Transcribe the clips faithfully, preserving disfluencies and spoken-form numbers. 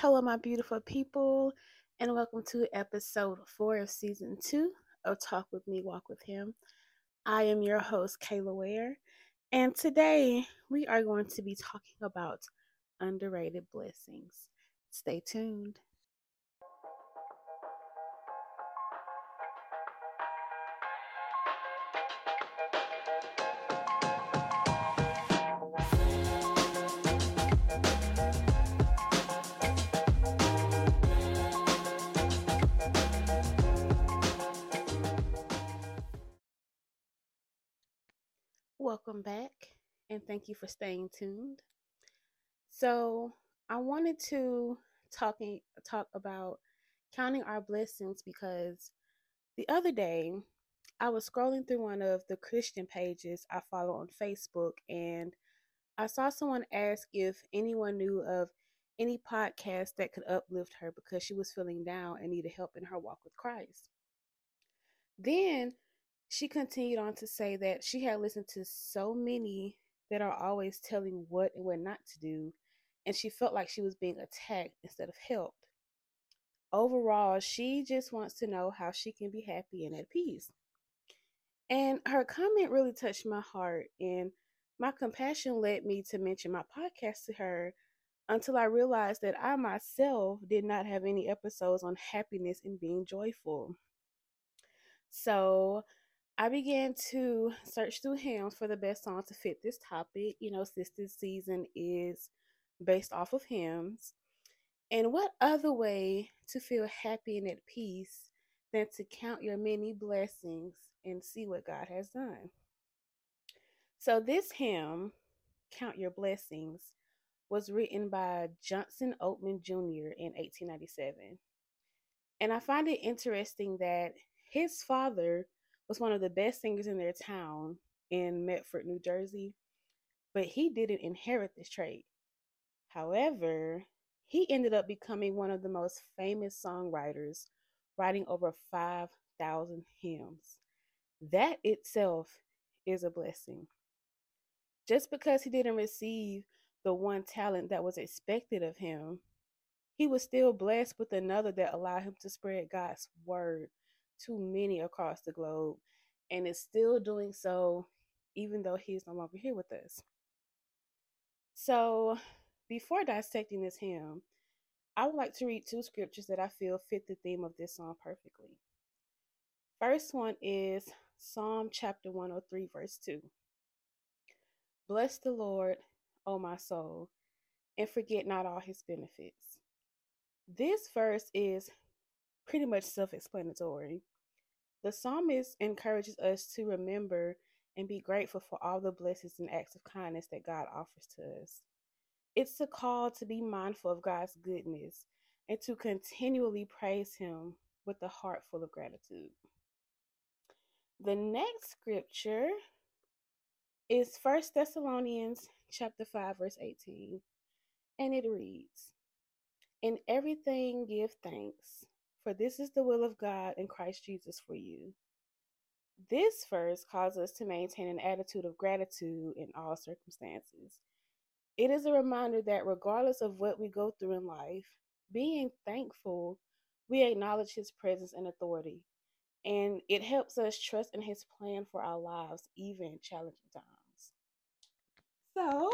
Hello, my beautiful people, and welcome to episode four of season two of Talk with Me, Walk with Him. I am your host, Kayla Ware, and today we are going to be talking about underrated blessings. Stay tuned. Welcome back, and thank you for staying tuned. So, I wanted to talking talk about counting our blessings because the other day I was scrolling through one of the Christian pages I follow on Facebook, and I saw someone ask if anyone knew of any podcast that could uplift her because she was feeling down and needed help in her walk with Christ. Then she continued on to say that she had listened to so many that are always telling what and what not to do, and she felt like she was being attacked instead of helped. Overall, she just wants to know how she can be happy and at peace. And her comment really touched my heart, and my compassion led me to mention my podcast to her until I realized that I myself did not have any episodes on happiness and being joyful. So I began to search through hymns for the best song to fit this topic, you know, since this season is based off of hymns. And what other way to feel happy and at peace than to count your many blessings and see what God has done? So this hymn, Count Your Blessings, was written by Johnson Oatman Junior in eighteen ninety-seven. And I find it interesting that his father was one of the best singers in their town in Medford, New Jersey, but he didn't inherit this trait. However, he ended up becoming one of the most famous songwriters, writing over five thousand hymns. That itself is a blessing. Just because he didn't receive the one talent that was expected of him, he was still blessed with another that allowed him to spread God's word to many across the globe, and is still doing so even though he's no longer here with us. So, before dissecting this hymn, I would like to read two scriptures that I feel fit the theme of this song perfectly. First one is Psalm chapter one oh three, verse two. Bless the Lord, O my soul, and forget not all his benefits. This verse is pretty much self explanatory. The psalmist encourages us to remember and be grateful for all the blessings and acts of kindness that God offers to us. It's a call to be mindful of God's goodness and to continually praise Him with a heart full of gratitude. The next scripture is First Thessalonians chapter five, verse eighteen, and it reads, "In everything give thanks, for this is the will of God in Christ Jesus for you." This verse calls us to maintain an attitude of gratitude in all circumstances. It is a reminder that regardless of what we go through in life, being thankful, we acknowledge His presence and authority. And it helps us trust in His plan for our lives, even in challenging times. So,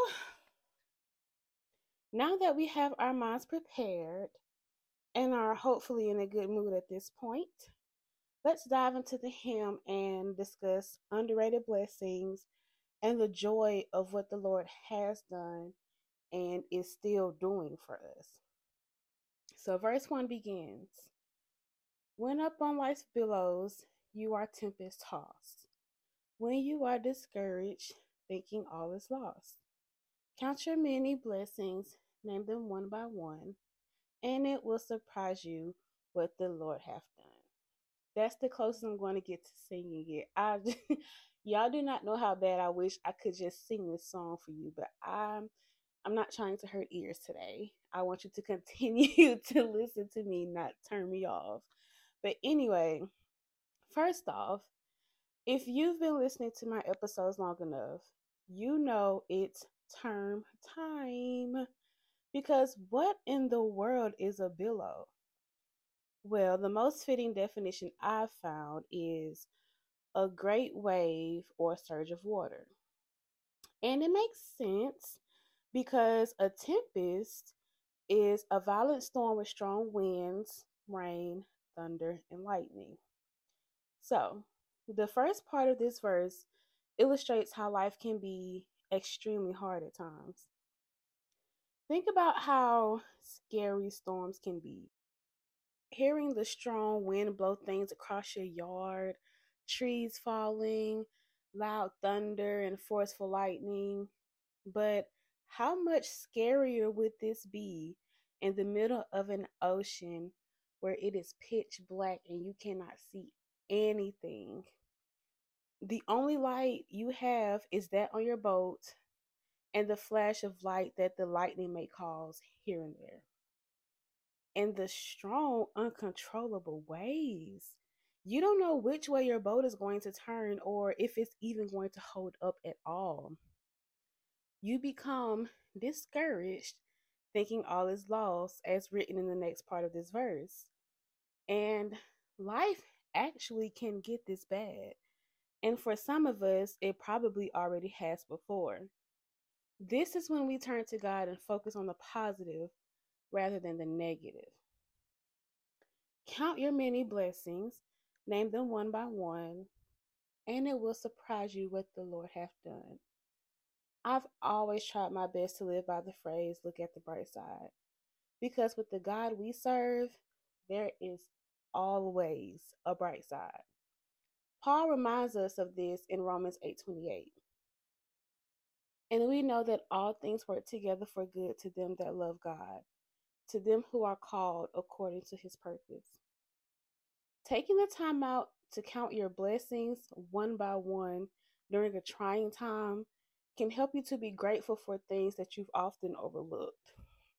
now that we have our minds prepared and are hopefully in a good mood at this point, let's dive into the hymn and discuss underrated blessings and the joy of what the Lord has done and is still doing for us. So, verse one begins, "When up on life's billows you are tempest tossed, when you are discouraged, thinking all is lost, count your many blessings, name them one by one, and it will surprise you what the Lord hath done." That's the closest I'm going to get to singing it. I y'all do not know how bad I wish I could just sing this song for you, but I'm I'm not trying to hurt ears today. I want you to continue to listen to me, not turn me off. But anyway, first off, if you've been listening to my episodes long enough, you know it's term time. Because what in the world is a billow? Well, the most fitting definition I've found is a great wave or surge of water. And it makes sense because a tempest is a violent storm with strong winds, rain, thunder, and lightning. So, the first part of this verse illustrates how life can be extremely hard at times. Think about how scary storms can be. Hearing the strong wind blow things across your yard, trees falling, loud thunder, and forceful lightning. But how much scarier would this be in the middle of an ocean where it is pitch black and you cannot see anything? The only light you have is that on your boat and the flash of light that the lightning may cause here and there. And the strong, uncontrollable waves. You don't know which way your boat is going to turn or if it's even going to hold up at all. You become discouraged, thinking all is lost, as written in the next part of this verse. And life actually can get this bad. And for some of us, it probably already has before. This is when we turn to God and focus on the positive rather than the negative. Count your many blessings, name them one by one, and it will surprise you what the Lord hath done. I've always tried my best to live by the phrase, look at the bright side. Because with the God we serve, there is always a bright side. Paul reminds us of this in Romans eight twenty-eight. And we know that all things work together for good to them that love God, to them who are called according to his purpose. Taking the time out to count your blessings one by one during a trying time can help you to be grateful for things that you've often overlooked.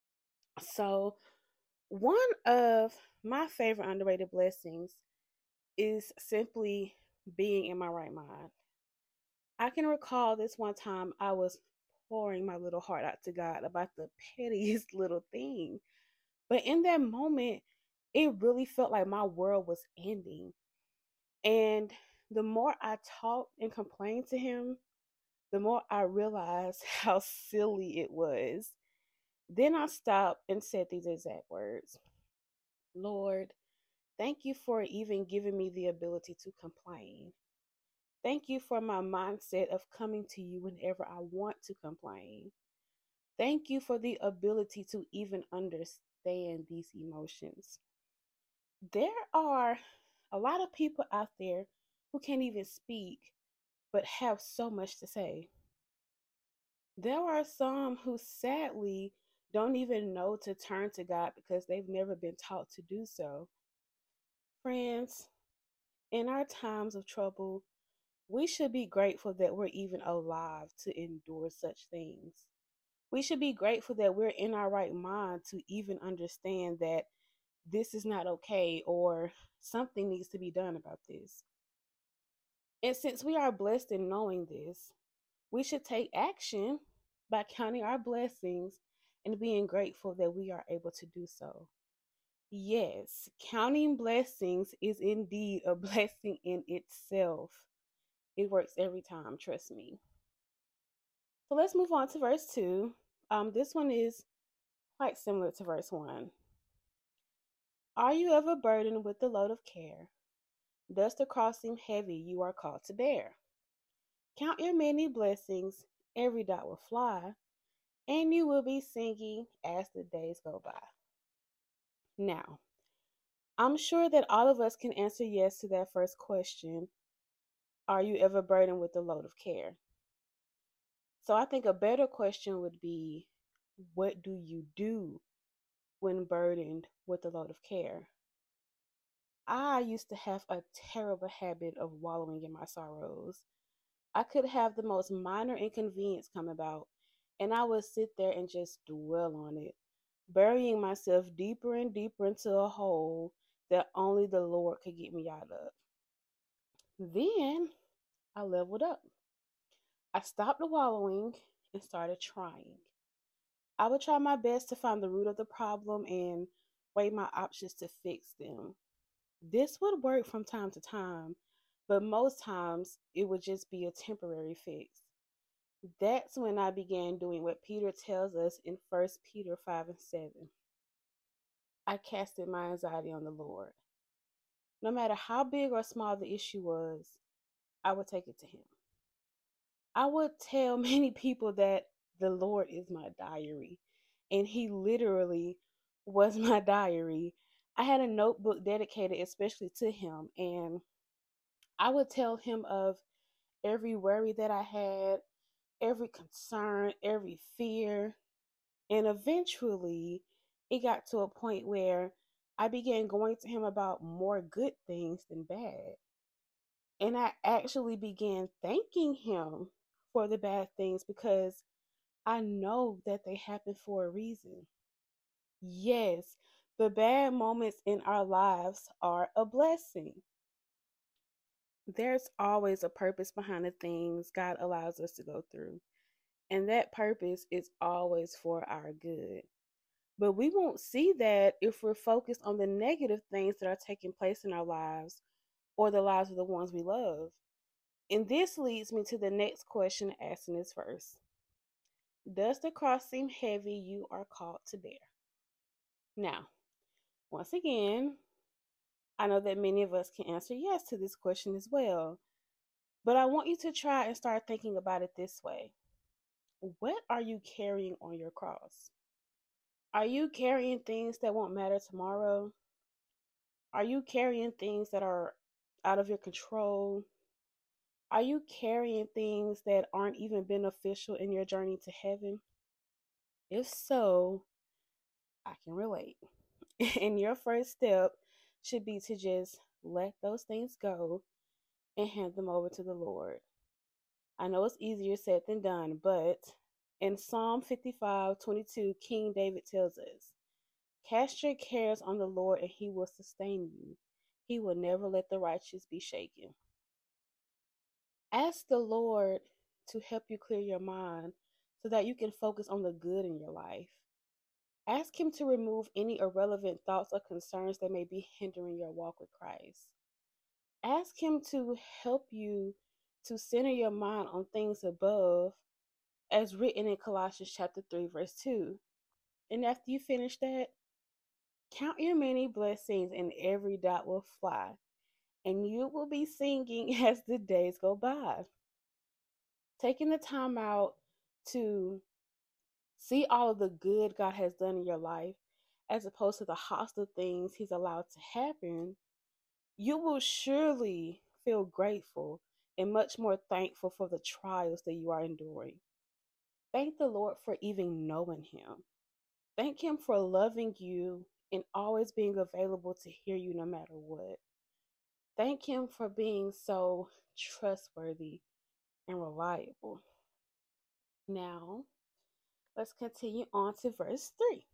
So, one of my favorite underrated blessings is simply being in my right mind. I can recall this one time I was pouring my little heart out to God about the pettiest little thing. But in that moment, it really felt like my world was ending. And the more I talked and complained to him, the more I realized how silly it was. Then I stopped and said these exact words: Lord, thank you for even giving me the ability to complain. Thank you for my mindset of coming to you whenever I want to complain. Thank you for the ability to even understand these emotions. There are a lot of people out there who can't even speak but have so much to say. There are some who sadly don't even know to turn to God because they've never been taught to do so. Friends, in our times of trouble, we should be grateful that we're even alive to endure such things. We should be grateful that we're in our right mind to even understand that this is not okay or something needs to be done about this. And since we are blessed in knowing this, we should take action by counting our blessings and being grateful that we are able to do so. Yes, counting blessings is indeed a blessing in itself. It works every time, trust me. So let's move on to verse two. Um, this one is quite similar to verse one. Are you ever burdened with the load of care? Does the cross seem heavy you are called to bear? Count your many blessings, every dot will fly, and you will be singing as the days go by. Now, I'm sure that all of us can answer yes to that first question. Are you ever burdened with the load of care? So I think a better question would be, what do you do when burdened with the load of care? I used to have a terrible habit of wallowing in my sorrows. I could have the most minor inconvenience come about, and I would sit there and just dwell on it, burying myself deeper and deeper into a hole that only the Lord could get me out of. Then I leveled up. I stopped wallowing and started trying. I would try my best to find the root of the problem and weigh my options to fix them. This would work from time to time, but most times it would just be a temporary fix. That's when I began doing what Peter tells us in First Peter five and seven. I casted my anxiety on the Lord. No matter how big or small the issue was, I would take it to Him. I would tell many people that the Lord is my diary, and He literally was my diary. I had a notebook dedicated especially to Him, and I would tell Him of every worry that I had, every concern, every fear. And eventually, it got to a point where I began going to Him about more good things than bad. And I actually began thanking Him for the bad things because I know that they happen for a reason. Yes, the bad moments in our lives are a blessing. There's always a purpose behind the things God allows us to go through, and that purpose is always for our good. But we won't see that if we're focused on the negative things that are taking place in our lives or the lives of the ones we love. And this leads me to the next question asked in this verse. Does the cross seem heavy you are called to bear? Now, once again, I know that many of us can answer yes to this question as well, but I want you to try and start thinking about it this way. What are you carrying on your cross? Are you carrying things that won't matter tomorrow? Are you carrying things that are out of your control? Are you carrying things that aren't even beneficial in your journey to heaven? If so, I can relate. And your first step should be to just let those things go and hand them over to the Lord. I know it's easier said than done, but in Psalm fifty-five twenty-two, King David tells us, cast your cares on the Lord and He will sustain you. He will never let the righteous be shaken. Ask the Lord to help you clear your mind so that you can focus on the good in your life. Ask Him to remove any irrelevant thoughts or concerns that may be hindering your walk with Christ. Ask Him to help you to center your mind on things above, as written in Colossians chapter three, verse two. And after you finish that, count your many blessings and every dot will fly, and you will be singing as the days go by. Taking the time out to see all of the good God has done in your life, as opposed to the hostile things He's allowed to happen, you will surely feel grateful and much more thankful for the trials that you are enduring. Thank the Lord for even knowing Him. Thank Him for loving you and always being available to hear you no matter what. Thank Him for being so trustworthy and reliable. Now, let's continue on to verse three.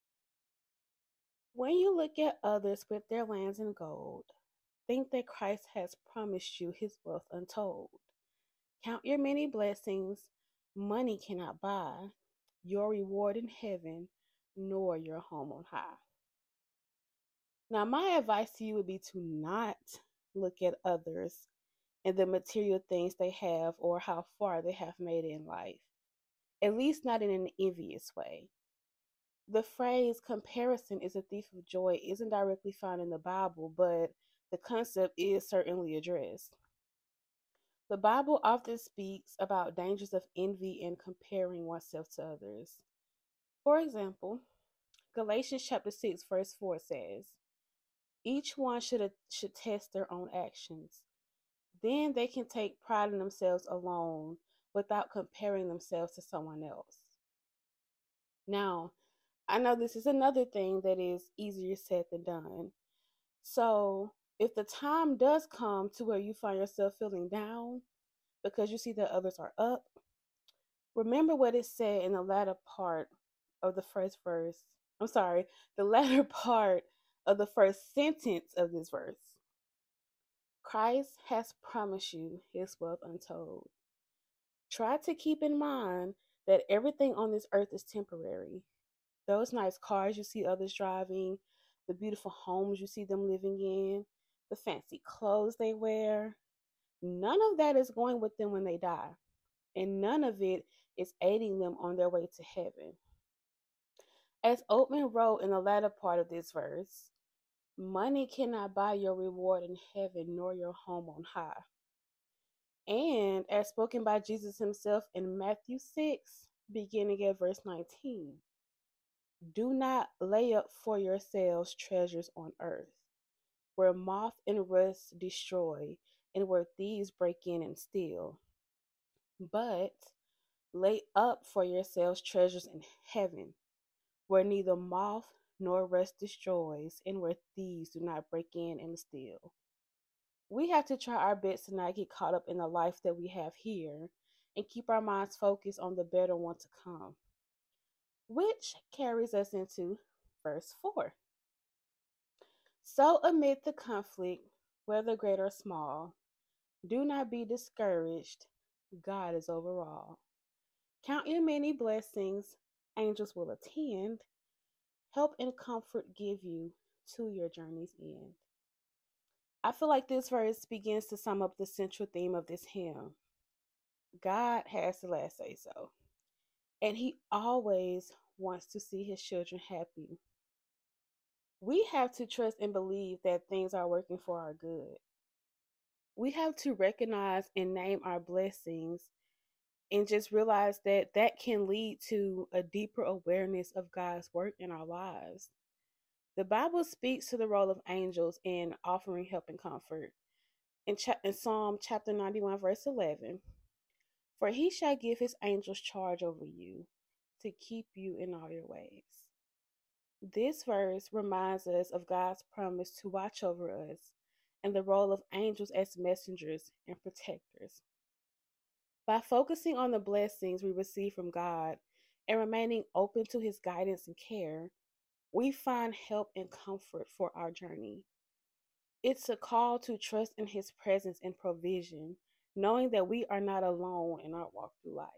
When you look at others with their lands and gold, think that Christ has promised you His wealth untold. Count your many blessings money cannot buy, your reward in heaven, nor your home on high. Now, my advice to you would be to not look at others and the material things they have or how far they have made it in life, at least not in an envious way. The phrase comparison is a thief of joy isn't directly found in the Bible, but the concept is certainly addressed. The Bible often speaks about dangers of envy and comparing oneself to others. For example, Galatians chapter six verse four says, each one should, should test their own actions. Then they can take pride in themselves alone without comparing themselves to someone else. Now, I know this is another thing that is easier said than done. So, if the time does come to where you find yourself feeling down because you see that others are up, remember what it said in the latter part of the first verse. I'm sorry, the latter part of the first sentence of this verse. Christ has promised you His wealth untold. Try to keep in mind that everything on this earth is temporary. Those nice cars you see others driving, the beautiful homes you see them living in, the fancy clothes they wear, none of that is going with them when they die. And none of it is aiding them on their way to heaven. As Oatman wrote in the latter part of this verse, money cannot buy your reward in heaven nor your home on high. And as spoken by Jesus himself in Matthew six, beginning at verse nineteen, do not lay up for yourselves treasures on earth, where moth and rust destroy, and where thieves break in and steal. But lay up for yourselves treasures in heaven, where neither moth nor rust destroys, and where thieves do not break in and steal. We have to try our best to not get caught up in the life that we have here and keep our minds focused on the better one to come. Which carries us into verse four. So amid the conflict, whether great or small, do not be discouraged. God is over all. Count your many blessings, angels will attend, help and comfort give you to your journey's end. I feel like this verse begins to sum up the central theme of this hymn. God has the last say so, and he always wants to see his children happy. We have to trust and believe that things are working for our good. We have to recognize and name our blessings and just realize that that can lead to a deeper awareness of God's work in our lives. The Bible speaks to the role of angels in offering help and comfort. In, cha- in Psalm chapter ninety-one, verse eleven, for he shall give his angels charge over you to keep you in all your ways. This verse reminds us of God's promise to watch over us and the role of angels as messengers and protectors. By focusing on the blessings we receive from God and remaining open to his guidance and care, we find help and comfort for our journey. It's a call to trust in his presence and provision, knowing that we are not alone in our walk through life.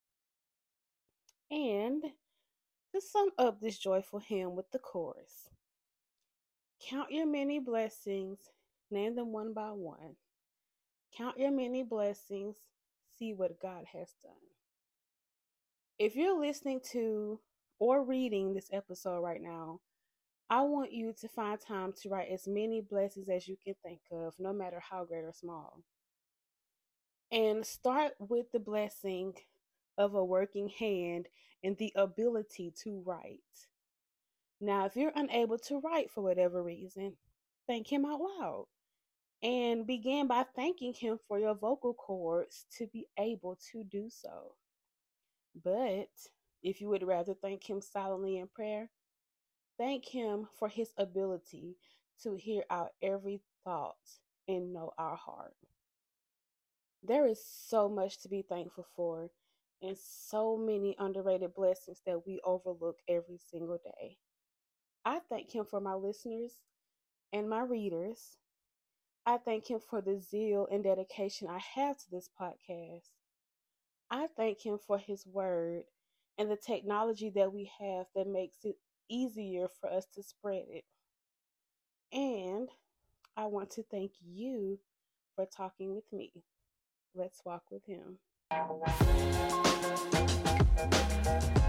And to sum up this joyful hymn with the chorus, count your many blessings, name them one by one. Count your many blessings, see what God has done. If you're listening to or reading this episode right now, I want you to find time to write as many blessings as you can think of, no matter how great or small. And start with the blessing of a working hand and the ability to write. Now, if you're unable to write for whatever reason, thank him out loud. And begin by thanking him for your vocal cords to be able to do so. But if you would rather thank him silently in prayer, thank him for his ability to hear our every thought and know our heart. There is so much to be thankful for and so many underrated blessings that we overlook every single day. I thank him for my listeners and my readers. I thank him for the zeal and dedication I have to this podcast. I thank him for his word and the technology that we have that makes it easier for us to spread it. And I want to thank you for talking with me. Let's walk with him.